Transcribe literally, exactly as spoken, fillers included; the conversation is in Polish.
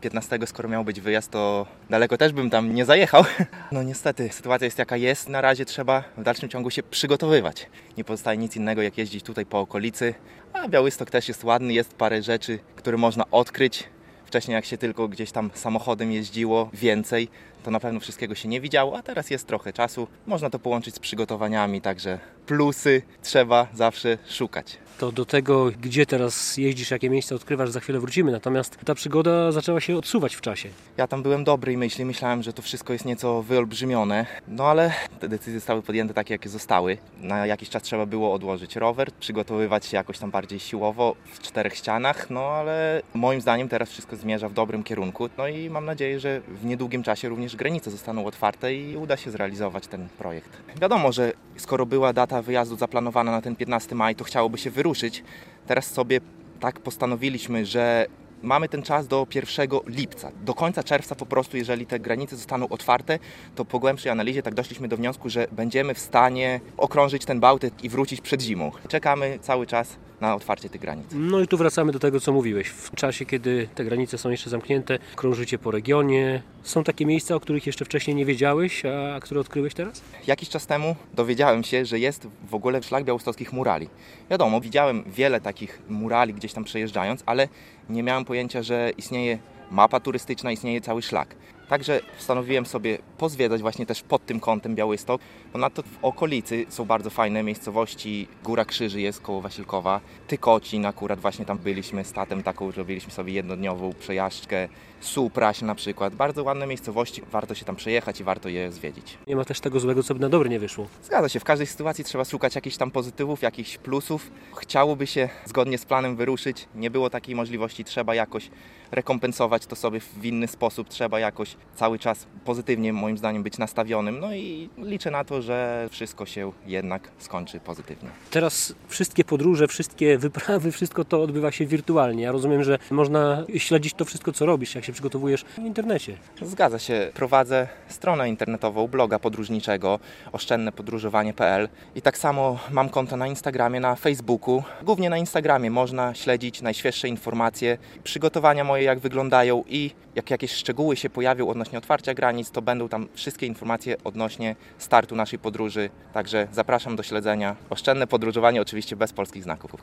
piętnastego, skoro miał być wyjazd, to daleko też bym tam nie zajechał. No niestety, sytuacja jest jaka jest. Na razie trzeba w dalszym ciągu się przygotowywać. Nie pozostaje nic innego, jak jeździć tutaj po okolicy. A Białystok też jest ładny, jest parę rzeczy, które można odkryć. Wcześniej jak się tylko gdzieś tam samochodem jeździło więcej, to na pewno wszystkiego się nie widziało, a teraz jest trochę czasu. Można to połączyć z przygotowaniami, także plusy trzeba zawsze szukać. To do tego, gdzie teraz jeździsz, jakie miejsca odkrywasz, za chwilę wrócimy. Natomiast ta przygoda zaczęła się odsuwać w czasie. Ja tam byłem dobrej myśli, myślałem, że to wszystko jest nieco wyolbrzymione, no ale te decyzje zostały podjęte takie, jakie zostały. Na jakiś czas trzeba było odłożyć rower, przygotowywać się jakoś tam bardziej siłowo w czterech ścianach, no ale moim zdaniem teraz wszystko zmierza w dobrym kierunku. No i mam nadzieję, że w niedługim czasie również granice zostaną otwarte i uda się zrealizować ten projekt. Wiadomo, że skoro była data wyjazdu zaplanowana na ten piętnasty maja, to chciałoby się wyruszyć. Teraz sobie tak postanowiliśmy, że mamy ten czas do pierwszego lipca. Do końca czerwca po prostu, jeżeli te granice zostaną otwarte, to po głębszej analizie tak doszliśmy do wniosku, że będziemy w stanie okrążyć ten Bałtyk i wrócić przed zimą. Czekamy cały czas na otwarcie tych granic. No i tu wracamy do tego, co mówiłeś. W czasie, kiedy te granice są jeszcze zamknięte, krążycie po regionie. Są takie miejsca, o których jeszcze wcześniej nie wiedziałeś, a które odkryłeś teraz? Jakiś czas temu dowiedziałem się, że jest w ogóle szlak białostockich murali. Wiadomo, widziałem wiele takich murali gdzieś tam przejeżdżając, ale nie miałem pojęcia, że istnieje mapa turystyczna, istnieje cały szlak. Także postanowiłem sobie pozwiedzać właśnie też pod tym kątem Białystok. Ponadto w okolicy są bardzo fajne miejscowości. Góra Krzyży jest koło Wasilkowa. Tykocin, akurat właśnie tam byliśmy z tatem, taką robiliśmy sobie jednodniową przejażdżkę. Supraś na przykład. Bardzo ładne miejscowości. Warto się tam przejechać i warto je zwiedzić. Nie ma też tego złego, co by na dobre nie wyszło. Zgadza się. W każdej sytuacji trzeba szukać jakichś tam pozytywów, jakichś plusów. Chciałoby się zgodnie z planem wyruszyć. Nie było takiej możliwości. Trzeba jakoś rekompensować to sobie w inny sposób. Trzeba jakoś cały czas pozytywnie, moim zdaniem, być nastawionym. No i liczę na to, że wszystko się jednak skończy pozytywnie. Teraz wszystkie podróże, wszystkie wyprawy, wszystko to odbywa się wirtualnie. Ja rozumiem, że można śledzić to wszystko, co robisz, jak się przygotowujesz w internecie. Zgadza się. Prowadzę stronę internetową, bloga podróżniczego oszczędne podróżowanie kropka p l i tak samo mam konto na Instagramie, na Facebooku. Głównie na Instagramie można śledzić najświeższe informacje, przygotowania moje, jak wyglądają i jak jakieś szczegóły się pojawią odnośnie otwarcia granic, to będą tam wszystkie informacje odnośnie startu naszej podróży. Także zapraszam do śledzenia. Oszczędne podróżowanie oczywiście bez polskich znaków.